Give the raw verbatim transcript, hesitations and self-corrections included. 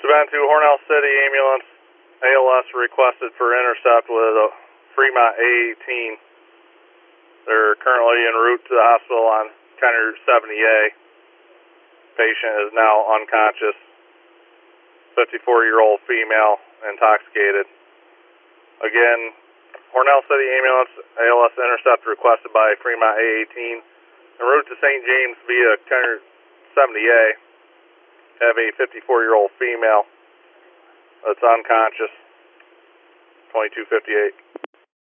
Seven two Hornell City ambulance, A L S requested for intercept with a Fremont A eighteen. They're currently en route to the hospital on County Route seventy A. Patient is now unconscious. fifty-four-year-old female, intoxicated. Again, Hornell City ambulance, A L S intercept requested by Fremont A eighteen. En route to Saint James via County Route seventy A. Have a fifty-four-year-old female that's unconscious, twenty-two fifty-eight.